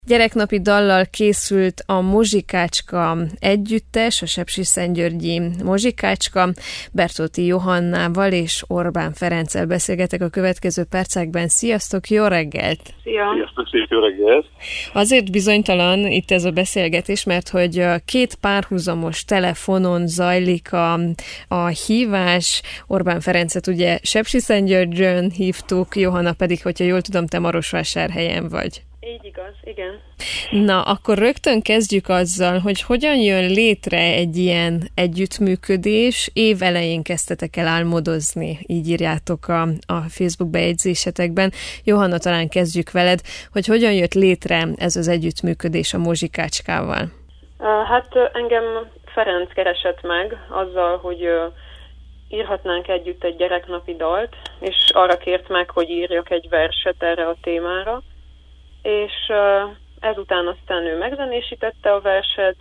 Gyereknapi dallal készült a Mozsikácska együttes, a Sepsiszentgyörgyi Mozsikácska. Bertóti Johannával és Orbán Ferenccel beszélgetek a következő percekben. Sziasztok, jó reggelt! Szia! Sziasztok, szép jó reggelt! Azért bizonytalan itt ez a beszélgetés, mert hogy két párhuzamos telefonon zajlik a hívás. Orbán Ferencet ugye Sepsiszentgyörgyön hívtuk, Johanna pedig, hogyha jól tudom, te Marosvásárhelyen vagy. Így igaz, igen. Na, akkor rögtön kezdjük azzal, hogy hogyan jön létre egy ilyen együttműködés. Év elején kezdtetek el álmodozni, így írjátok a Facebook bejegyzésetekben. Johanna, talán kezdjük veled, hogy hogyan jött létre ez az együttműködés a Mozsikácskával? Hát engem Ferenc keresett meg azzal, hogy írhatnánk együtt egy gyereknapi dalt, és arra kért meg, hogy írjak egy verset erre a témára. És ezután aztán ő megzenésítette a verset,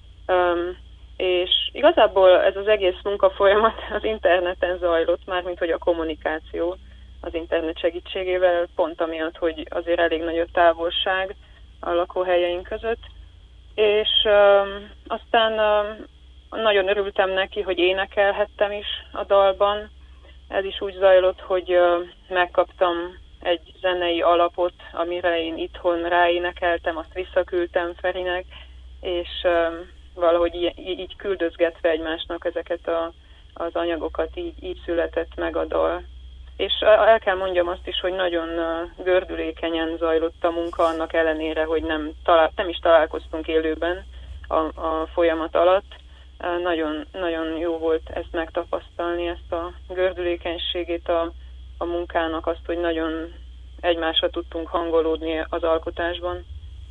és igazából ez az egész munkafolyamat az interneten zajlott, mármint hogy a kommunikáció az internet segítségével, pont amiatt, hogy azért elég nagy a távolság a lakóhelyeink között. És aztán nagyon örültem neki, hogy énekelhettem is a dalban. Ez is úgy zajlott, hogy megkaptam egy zenei alapot, amire én itthon ráénekeltem, azt visszaküldtem Ferinek, és valahogy így küldözgetve egymásnak ezeket az anyagokat, így született meg a dal. És el kell mondjam azt is, hogy nagyon gördülékenyen zajlott a munka, annak ellenére, hogy nem is találkoztunk élőben a folyamat alatt. Nagyon, nagyon jó volt ezt megtapasztalni, ezt a gördülékenységét a munkának, azt, hogy nagyon egymásra tudtunk hangolódni az alkotásban.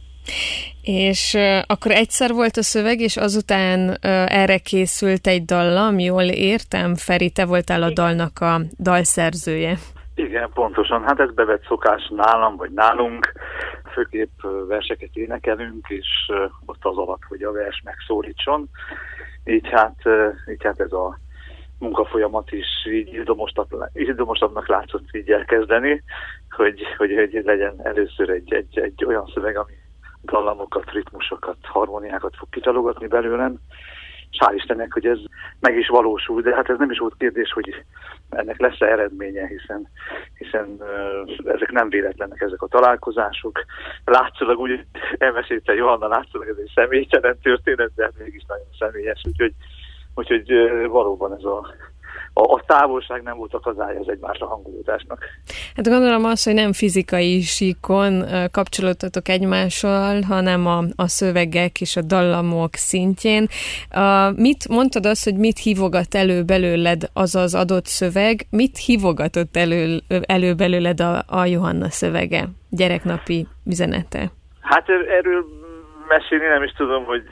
És akkor egyszer volt a szöveg, és azután erre készült egy dallam, jól értem? Feri, te voltál a dalnak a dalszerzője. Igen, pontosan. Hát ez bevett szokás nálam, vagy nálunk. Főképp verseket énekelünk, és ott az alatt, hogy a vers megszólítson. Így hát ez a munkafolyamat is így izdomosabbnak látszott így elkezdeni, hogy legyen először egy olyan szöveg, ami dallamokat, ritmusokat, harmóniákat fog kicsalogatni belőlem. És hál' Istennek, hogy ez meg is valósul, de hát ez nem is volt kérdés, hogy ennek lesz-e eredménye, hiszen ezek nem véletlenek, ezek a találkozások. Látszólag úgy elmesélte Johanna, látszólag ez egy személytelen történet, de hát mégis nagyon személyes, úgyhogy valóban ez a távolság nem volt akadálya az egymásra hangolódásnak. Hát gondolom az, hogy nem fizikai síkon kapcsolódtatok egymással, hanem a szövegek és a dallamok szintjén. Mit mondtad azt, hogy mit hívogat elő belőled az adott szöveg? Mit hívogatott elő belőled a Johanna szövege, gyereknapi üzenete? Hát erről mesélni nem is tudom, hogy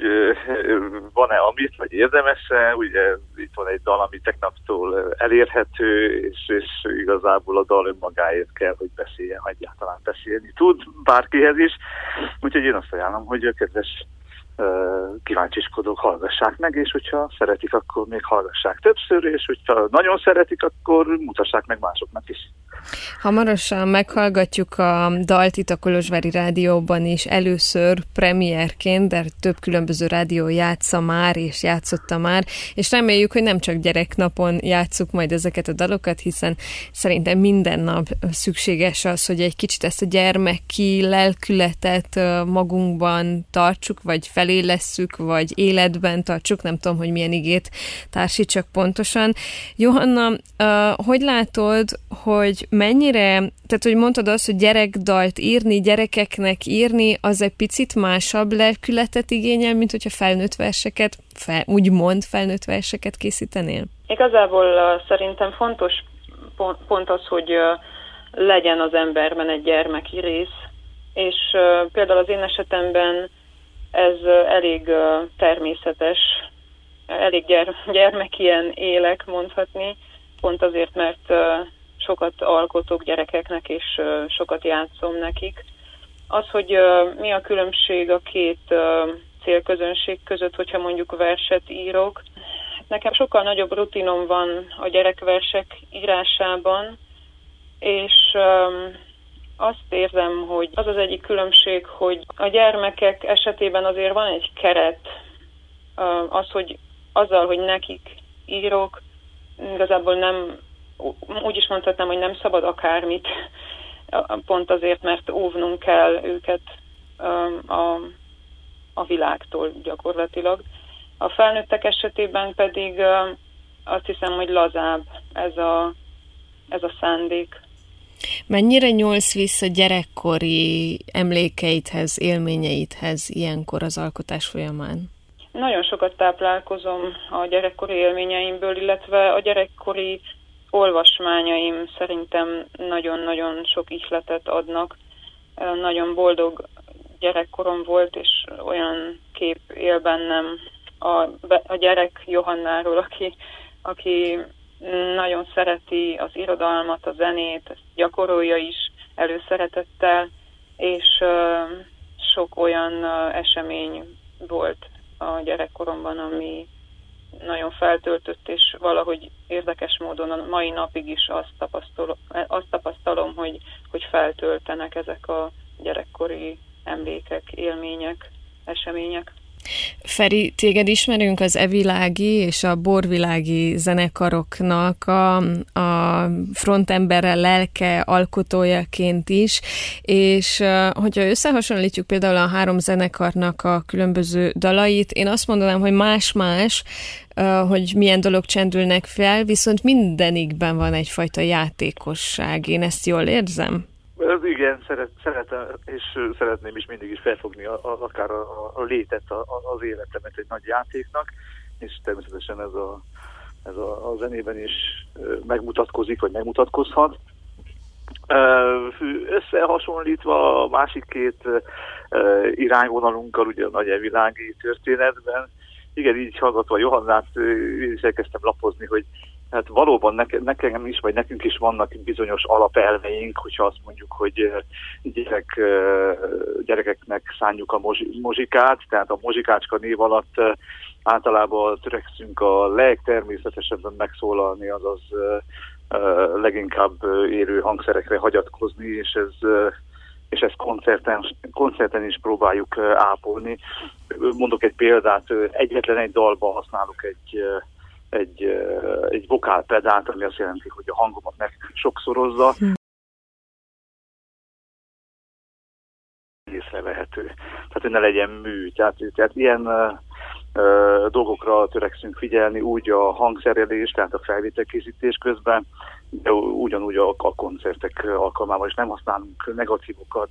van-e amit, vagy érdemes-e. Ugye itt van egy dal, ami tegnaptól elérhető, és igazából a dal önmagáért kell, hogy beszéljen, ha egyáltalán beszélni tud bárkihez is. Úgyhogy én azt ajánlom, hogy a kedves kíváncsiskodók hallgassák meg, és hogyha szeretik, akkor még hallgassák többször, és hogyha nagyon szeretik, akkor mutassák meg másoknak is. Hamarosan meghallgatjuk a dalt itt a Kolozsvári Rádióban is először premierként, de több különböző rádió játsza már, és játszotta már, és reméljük, hogy nem csak gyereknapon játsszuk majd ezeket a dalokat, hiszen szerintem minden nap szükséges az, hogy egy kicsit ezt a gyermeki lelkületet magunkban tartsuk, vagy felélesszük, vagy életben tartsuk, nem tudom, hogy milyen igét társítsak pontosan. Johanna, hogy látod, hogy mennyire, tehát hogy mondtad azt, hogy gyerekdalt írni, gyerekeknek írni, az egy picit másabb lelkületet igényel, mint hogyha felnőtt verseket, úgymond felnőtt verseket készítenél? Igazából szerintem fontos pont az, hogy legyen az emberben egy gyermeki rész, és például az én esetemben ez elég természetes, elég gyermekien élek mondhatni, pont azért, mert sokat alkotok gyerekeknek, és sokat játszom nekik. Az, hogy mi a különbség a két célközönség között, hogyha mondjuk verset írok. Nekem sokkal nagyobb rutinom van a gyerekversek írásában, és azt érzem, hogy az az egyik különbség, hogy a gyermekek esetében azért van egy keret, az, hogy azzal, hogy nekik írok, igazából nem, úgy is mondhatnám, hogy nem szabad akármit, pont azért, mert óvnunk kell őket a világtól gyakorlatilag. A felnőttek esetében pedig azt hiszem, hogy lazább ez a szándék. Mennyire nyúlsz vissza gyerekkori emlékeidhez, élményeidhez ilyenkor az alkotás folyamán? Nagyon sokat táplálkozom a gyerekkori élményeimből, illetve a gyerekkori olvasmányaim szerintem nagyon-nagyon sok ihletet adnak. Nagyon boldog gyerekkorom volt, és olyan kép él bennem a gyerek Johannáról, aki nagyon szereti az irodalmat, a zenét, ezt gyakorolja is előszeretettel, és sok olyan esemény volt a gyerekkoromban, ami nagyon feltöltött, és valahogy érdekes módon a mai napig is azt tapasztalom, hogy feltöltenek ezek a gyerekkori emlékek, élmények, események. Feri, téged ismerünk az E-világi és a Borvilági zenekaroknak a frontemberre, lelke alkotójaként is, és hogyha összehasonlítjuk például a három zenekarnak a különböző dalait, én azt mondanám, hogy más-más, hogy milyen dolog csendülnek fel, viszont mindenikben van egyfajta játékosság. Én ezt jól érzem? Igen, szeretem, és szeretném is mindig is felfogni akár a létet, az életemet egy nagy játéknak, és természetesen ez a zenében is megmutatkozik, vagy megmutatkozhat. Összehasonlítva a másik két irányvonalunkkal, ugye a nagy E-világi történetben, igen, így hallgatva Johannát, én is elkezdtem lapozni, hogy hát valóban nekem is, vagy nekünk is vannak bizonyos alapelveink, hogyha azt mondjuk, hogy gyerekeknek szánjuk a muzsikát, tehát a muzsikácska név alatt általában törekszünk a legtermészetesebben megszólalni, azaz leginkább élő hangszerekre hagyatkozni, és ezt koncerten is próbáljuk ápolni. Mondok egy példát, egyetlen egy dalban használok egy vokálpedált, ami azt jelenti, hogy a hangomat megsokszorozza. Észrevehető. Tehát, hogy ne legyen mű. Tehát ilyen dolgokra törekszünk figyelni, úgy a hangszerelés, tehát a felvételkészítés közben, de ugyanúgy a koncertek alkalmával is nem használunk negatívokat,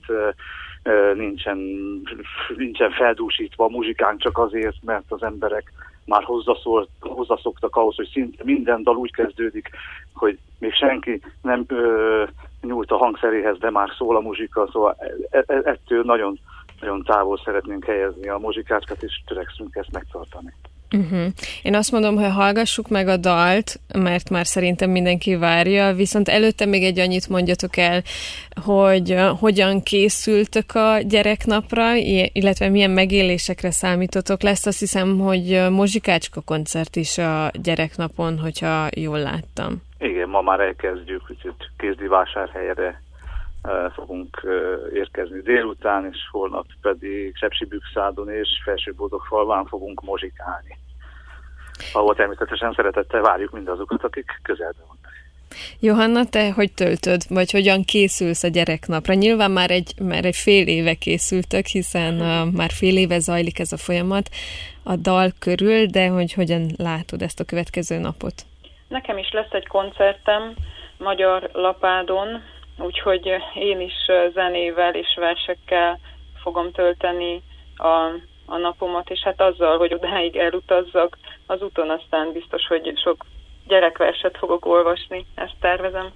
nincsen feldúsítva a muzsikánk csak azért, mert az emberek már hozzaszoktak ahhoz, hogy szinte minden dal úgy kezdődik, hogy még senki nem nyúlt a hangszeréhez, de már szól a muzsika, szóval ettől nagyon, nagyon távol szeretnénk helyezni a muzsikácskat, és törekszünk ezt megtartani. Én azt mondom, hogy hallgassuk meg a dalt, mert már szerintem mindenki várja, viszont előtte még egy annyit mondjatok el, hogy hogyan készültök a gyereknapra, illetve milyen megélésekre számítotok. Lesz, azt hiszem, hogy muzsikácska koncert is a gyereknapon, hogyha jól láttam. Igen, ma már elkezdjük, úgyhogy Kézdivásárhelyre fogunk érkezni délután, és holnap pedig Sepsiszentgyörgyön és Felsőboldogfalván fogunk muzsikálni. Ahol természetesen szeretettel várjuk mindazokat, akik közelben vannak. Johanna, te hogy töltöd, vagy hogyan készülsz a gyereknapra? Nyilván már egy fél éve készültök, hiszen már fél éve zajlik ez a folyamat a dal körül, de hogy hogyan látod ezt a következő napot? Nekem is lesz egy koncertem Magyar Lapádon, úgyhogy én is zenével és versekkel fogom tölteni a napomat, és hát azzal, hogy odáig elutazzak, az úton aztán biztos, hogy sok gyerekverset fogok olvasni, ezt tervezem.